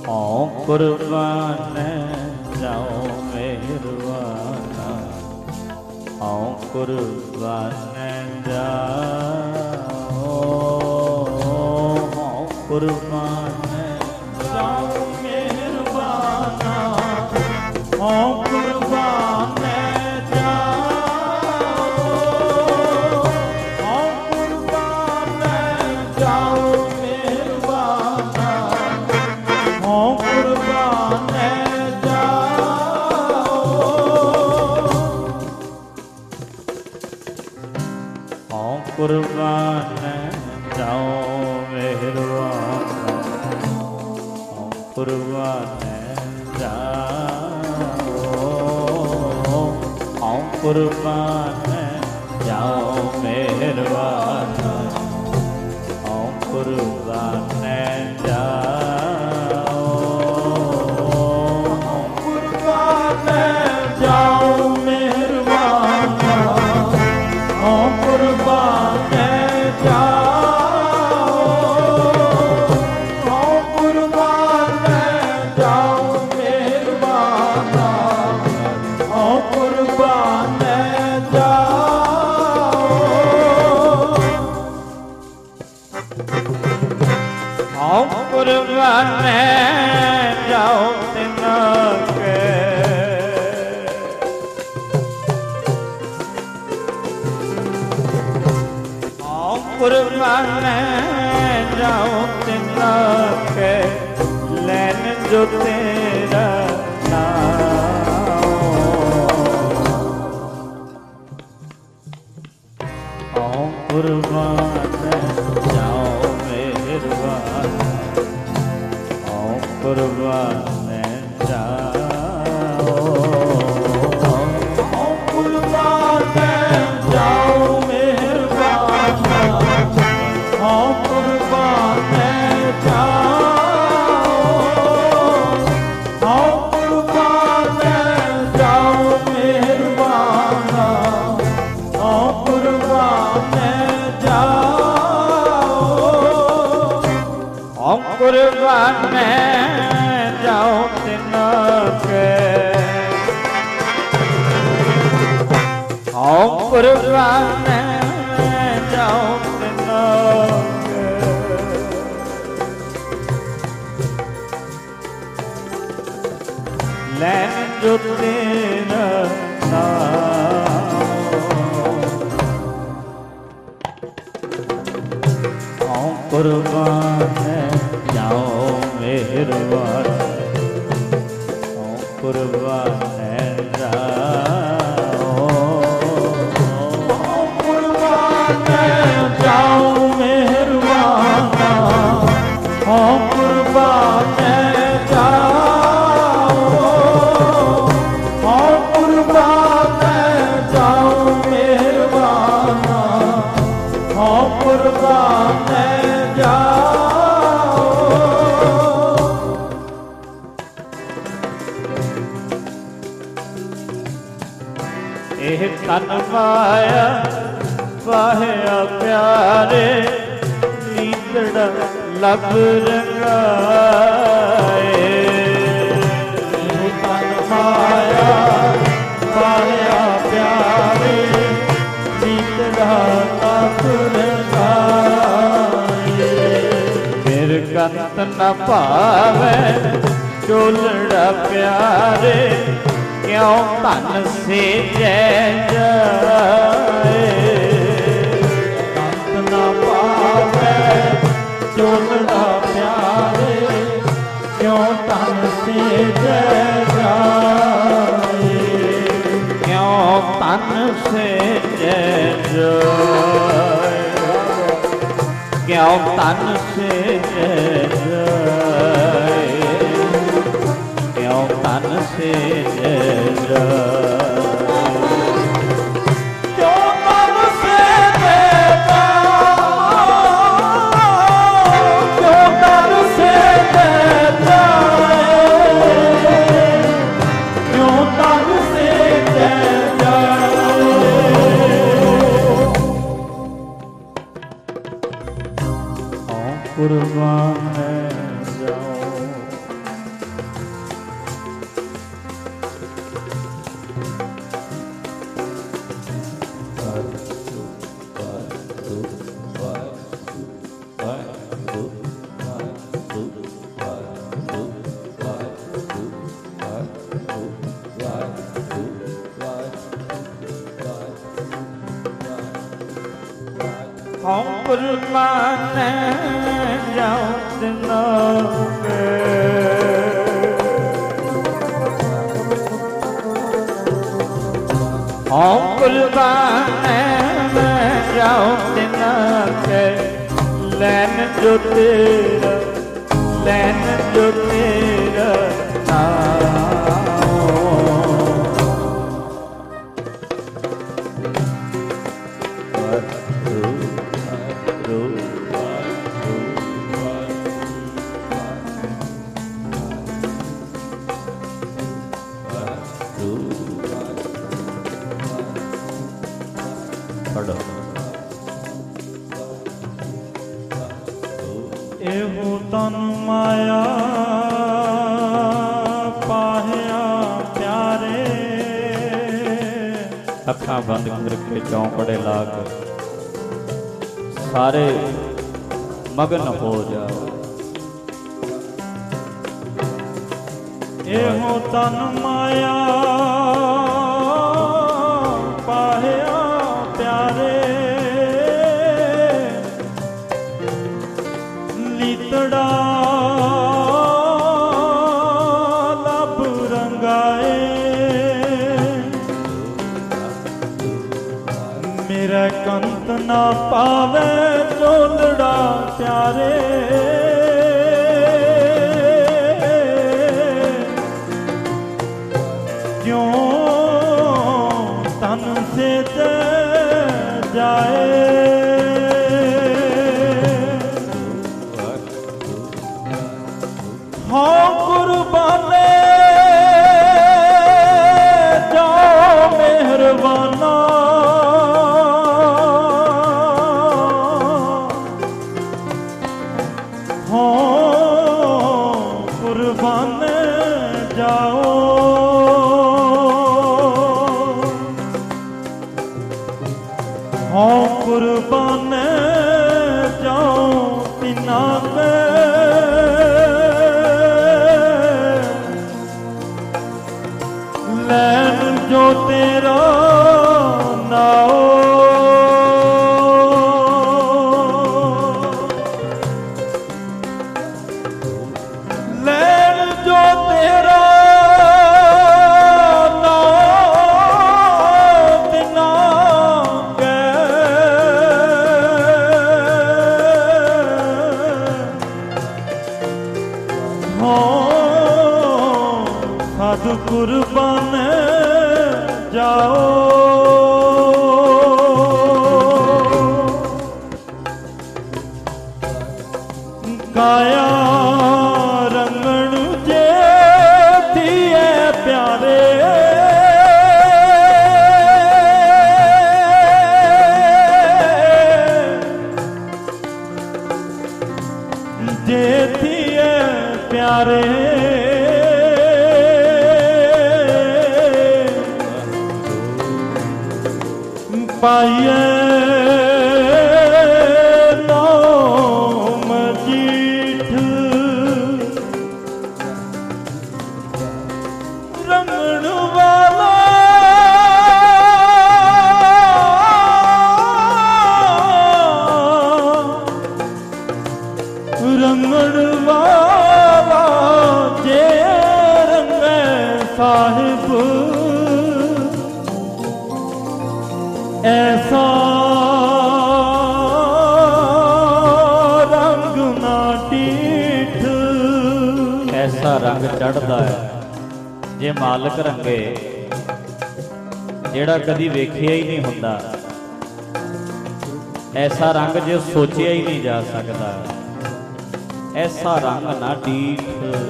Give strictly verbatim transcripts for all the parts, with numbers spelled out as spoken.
हाँ कुर्बान जाओ मेहरबाना, हाँ कुर्बान जाओ, हाँ कुर्बान जाओ मेहरबाना, हाँ कुर्बान कुर्बान जाओ मेहरबाना, हाँ कुर्बान जाओ, हाँ कुर्बान जाओ मेहरबाना, हाँ कुर्बान जाओ, हाँ कुर्बान जाओ मेहरबाना, हाँ कुर्बान कुर्बान जाओ तिनके, हाँ कुर्बान जाओ तिनके, लैन जो तेरा नाम, हाँ कुर्बान जाओ मेहरबान, कुर्बान जाओ, कुर्बान जाओ मेहरबाना, हाँ कुर्बान जाओ, हाँ कुर्बान जाओ मेहरबाना, हाँ कुर्बान जाओ, हाँ कुर्बान जाओ तिनके, हाँ कुर्बान जाओ तिनके, लैन जो तेरा नाम, हाँ कुर्बान जाओ मेहरबान, हाँ कुर्बान जाओ, हाँ कुर्बान जाओ मेहरबाना, हाँ कुर्बान जाओ, हाँ कुर्बान जाओ मेहरबाना, हाँ कुर्बान जाओ, एह तन माया पाया प्यारे, नीतड़ा लब रंगाए, एह तन माया पाया प्यारे, नीतड़ा लब रंगाए, फिर कंत न पावे चोलड़ा प्यारे, क्यों तन से जय जाए, कंत न पावे चोलड़ा प्यारे, क्यों तन से जय जाए, क्यों तन से जय जाए, क्यों तन से जय जाए, क्यों तन से जय जाए, क्यों तन से जय जाए, क्यों तन से जय जाए, क्यों तन से जय जाए, कुर्बान जाऊं दिनों के हाँ कुर्बान जाऊं दिनों के लैन जो तेरा लैन जो तेरा एहो तन माया पाहिया प्यारे अखा बंद करके चौंकड़े लाग सारे मगन हो जाओ एहो तन माया पाहिया प्यारे लीतड़ा लब रंगाए मेरा कंत ना पावे चोलड़ा प्यारे क्यों तन से ते जाए हाँ कुर्बाने जाओ मेहरबाना हाँ कुर्बाने जाओ हाँ कुर्बाने जाओ बिना में लैन जो तेरा नाओ लैन जो तेरा नाओ बिना गए हाँ साधु कुर्बान जाओ काया रंगण जे थिए प्यारे जे थिए प्यारे पाइए नाम जीठ रंगण वाला रंगण वाला जे रंग साहिब ऐसा रंग ना डीठ ऐसा रंग चढ़दा है जे मालक रंगे जेड़ा कदी वेखिया ही नहीं हुंदा ऐसा रंग जो सोचिया ही नहीं जा सकता ऐसा रंग ना डीठ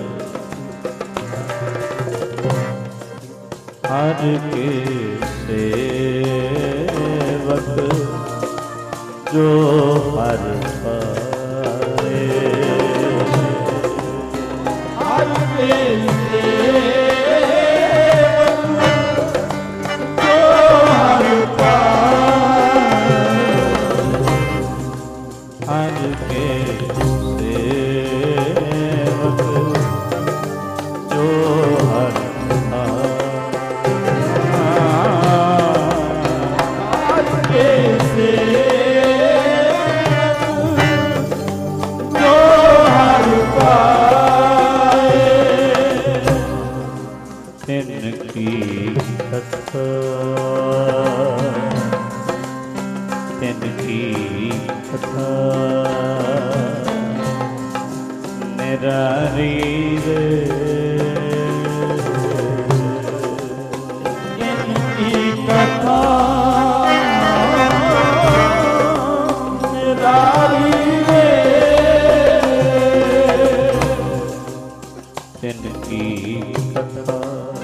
हर के सेवक जो हर पाए हर के सेवक जो हर पाए हर के सेवक जो हर की कथा तिनकी कथा निरारी रे इनकी कथा निरारी रे तिनकी कथा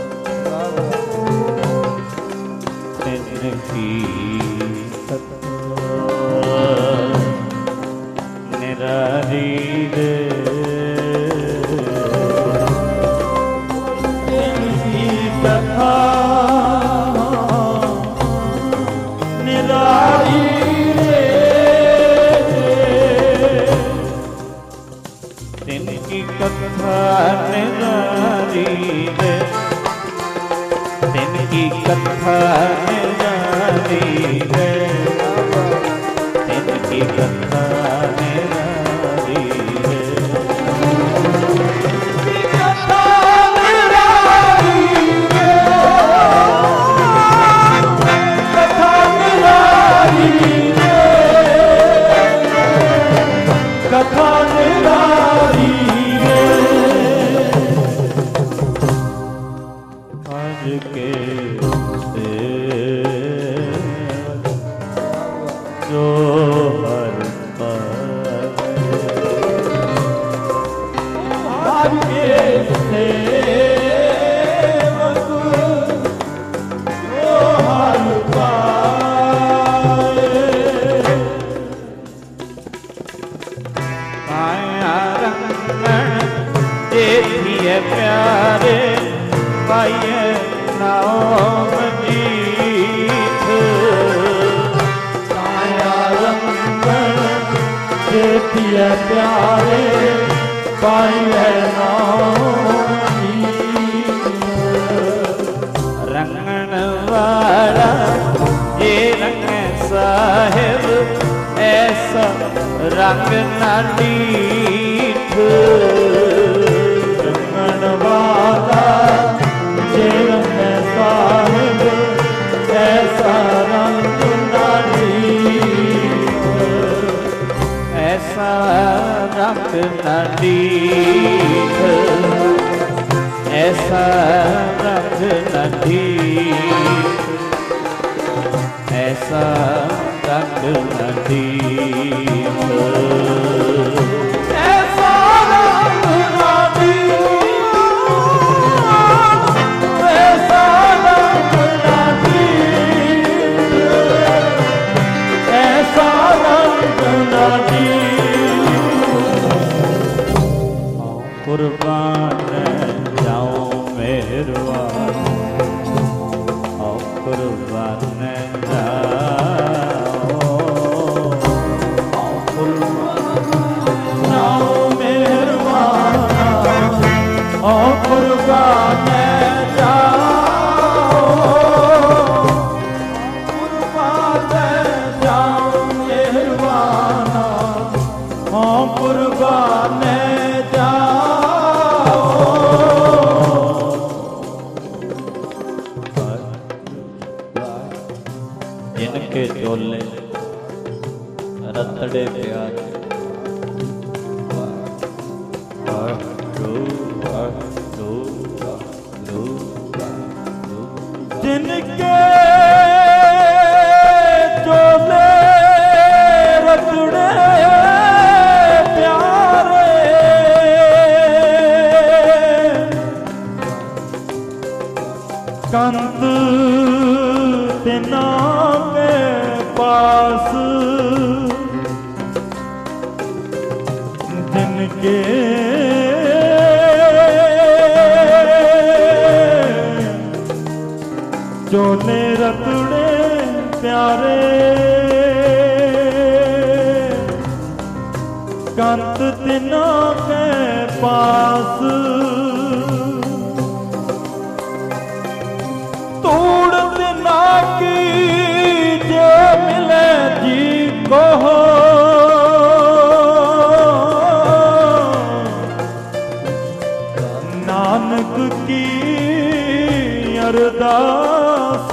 तिनकी कथा निरारी रे तिनकी कथा निरारी रे तिनकी कथा निरारी रे तिनकी कथा निरारी रे तिनकी कथा निरारी रे कथा निरारी रे कथा निरारी रे कथा निरारी रे आज के जो हर पल आज के सेवक जो हर पाए काया रंगन देखिए प्यारे पाइए नाम जीत काया रंगन देखिए प्यारे पाइए नाम जीत रंगन वाला ये रंग साहिब ऐसा रंग ना डीठ रंगन वाला ये रंग साहिब ऐसा रंग ना डीठ ऐसा रंग ना डीठ ऐसा रंग ना डीठ ऐसा रंग न दीठ ऐसा रंग न दीठ ऐसा रंग न दीठ ऐसा रंग न दीठ कुर्बान जाऊं मेहरबान कुर्बान जाओ जाओ मेहरबान ओ कुर्बान जाओ कुर्बान जाओ मेहरबान ओ कुर्बान जिनके चोले रतड़े प्यार जिनके चोले रतड़े प्यारे कंत तिना के पास जिनके चोले रतड़े प्यारे कंत तिना के पास तोड़ तिना की जे मिले जी को नानक की अरदास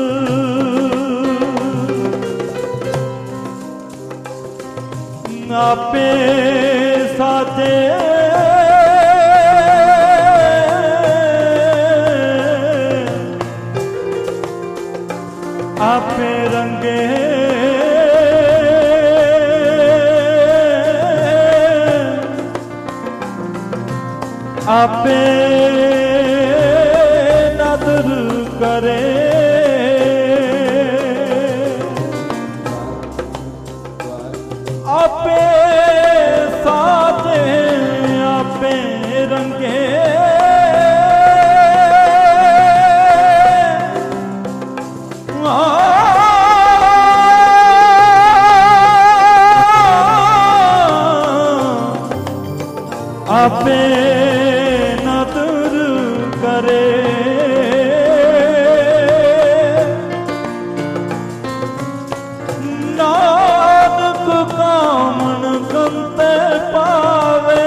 आपे साथे आपे रंगे आपे नदर करे आपे साथे आपे रंगे आपे नदर करे नानक कामन कंते पावे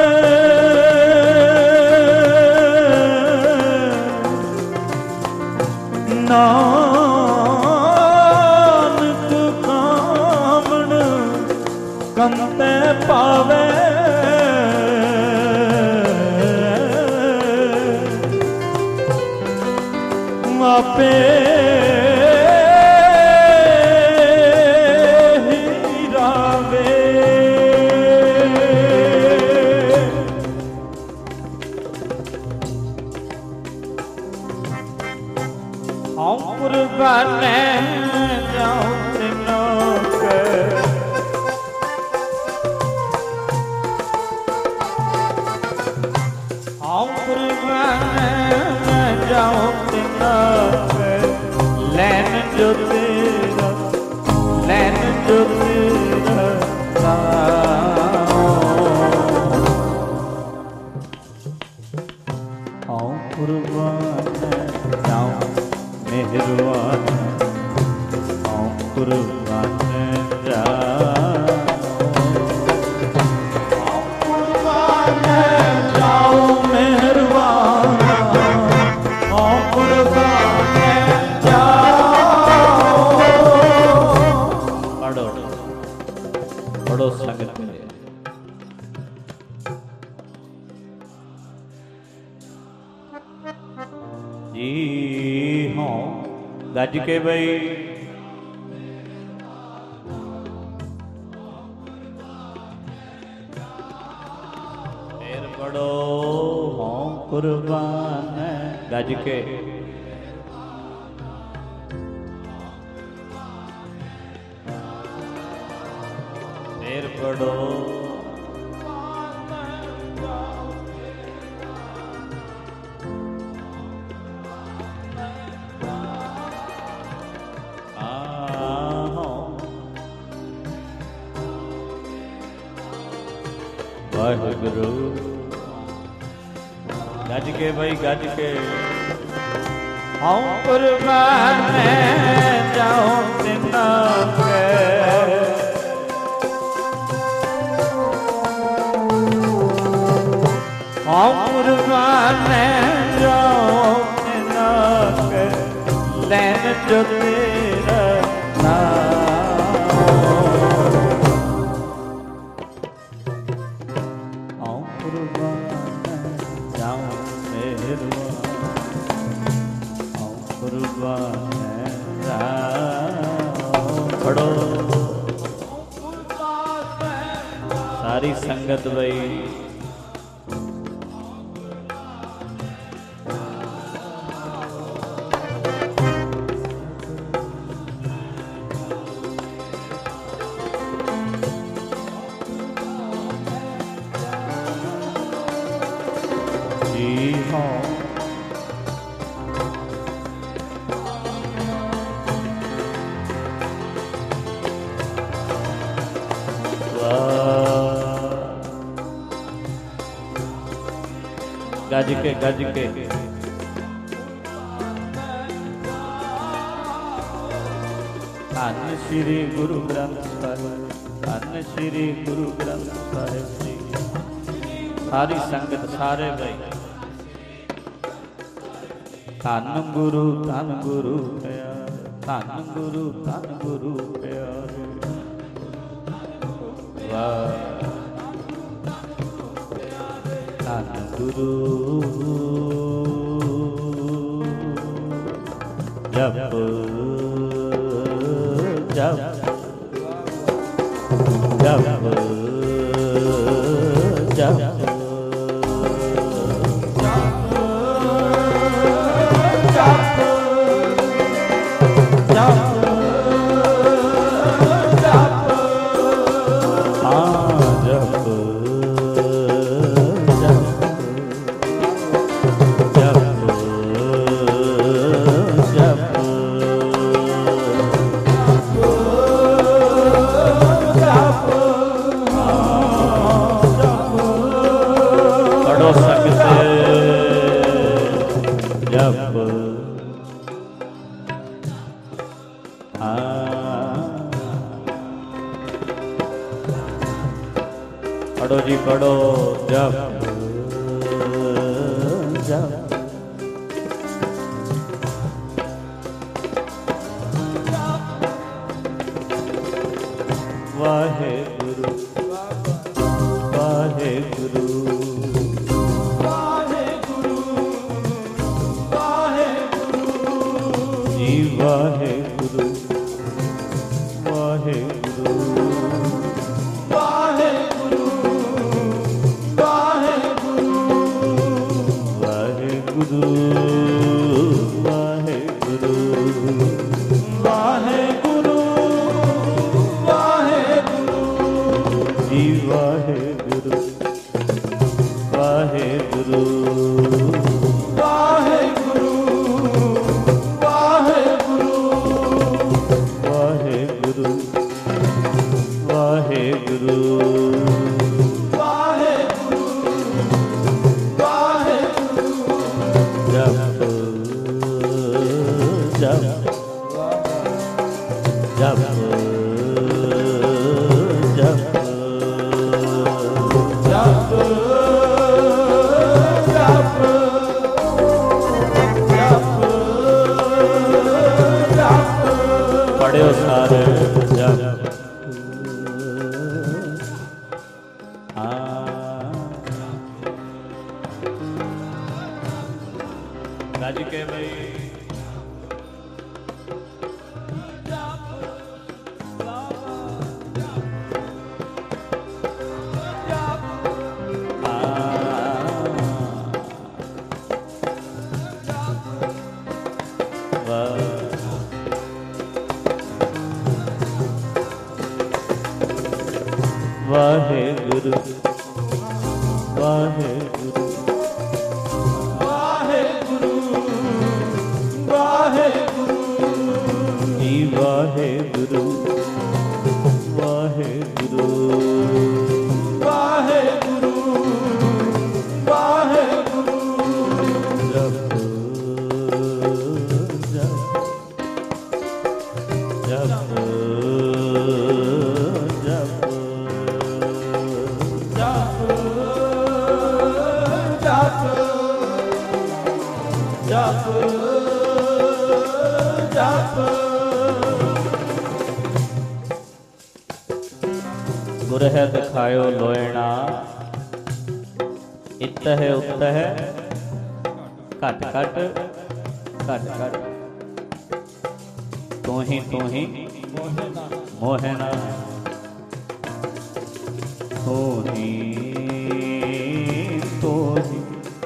नानक कामन कंते पावे आपे हीरावे हम कुर्बाने जाऊं तीनों के हम कुर्बाने जाऊं लैन जो तेरा लैन जो तेरा आओ कुर्बान जाऊं मेहरबान आओ कुर्बान जाऊं कुर्बान जाऊं मेहरबान आओ कुर्बान बड़ो संगत में जी हाँ गज के भाई फिर बड़ो हाँ कुर्बान गज के पड़ो वाहिगुरु गज के भाई गज के हम कुर्बान जाऊं तिना के हम कुर्बान जाऊं तिना के लैन जो तेरा पढ़ो सारी संगत भाई जी हाँ गज के गज के धन श्री गुरु ग्रंथ साहिब, धन श्री गुरु ग्रंथ साहिब जी। सारी संगत सारे भाई ਧੰਨ ਗੁਰੂ ਧੰਨ ਗੁਰੂ ਪਿਆਰੇ, ਧੰਨ ਗੁਰੂ ਧੰਨ ਗੁਰੂ ਪਿਆਰੇ। ਵਾਹ ਧੰਨ ਗੁਰੂ ਜਪ ਜਪ ਜਪ ਜਪ पढ़ो जी पढ़ो जप जप वाहे गुरु वाहे गुरु वाहे गुरु वाहे गुरु जी वाहे गुरु वाहे गुरु वाहे गुरु वाहे गुरु वाहे गुरु वाहे गुरु वाहे गुरु वाहे गुरु जी वाहे गुरु वाहे गुरु वाहे गुरु वाहे गुरु वाहे गुरु वाहे गुरु वाहे गुरु वाहे गुरु जप जप जप जप जप जप जप पढ़ो सारे जप राजी के भाई वाहे गुरु वाहे गुरु वाहे गुरु वाहे गुरु जी वाहे गुरु वाहे गुरु वाहे गुरु वाहे गुरु जप जप जप जप जप गुर है दिखायो लोयना इत है उत है घट घट घट घट तू ही तू ही मोहना तू ही तू ही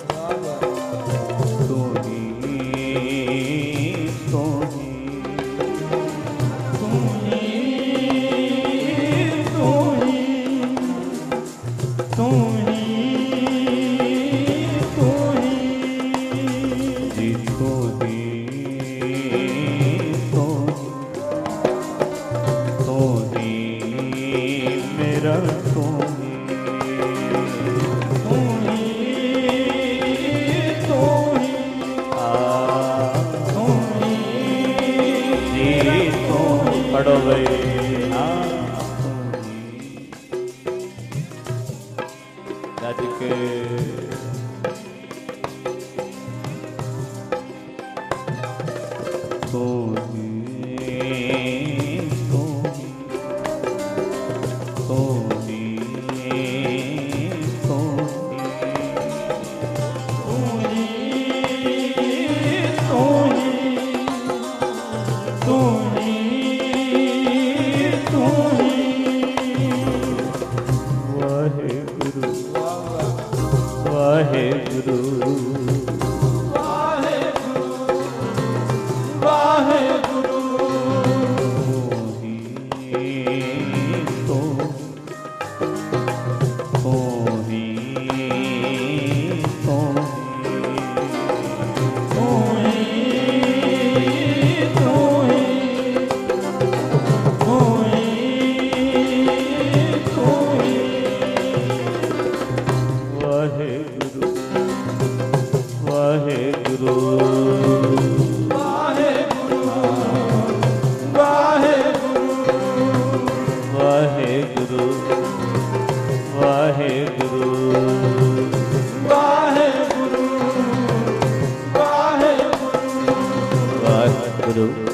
पढ़ो भाई राज के जाऊगा।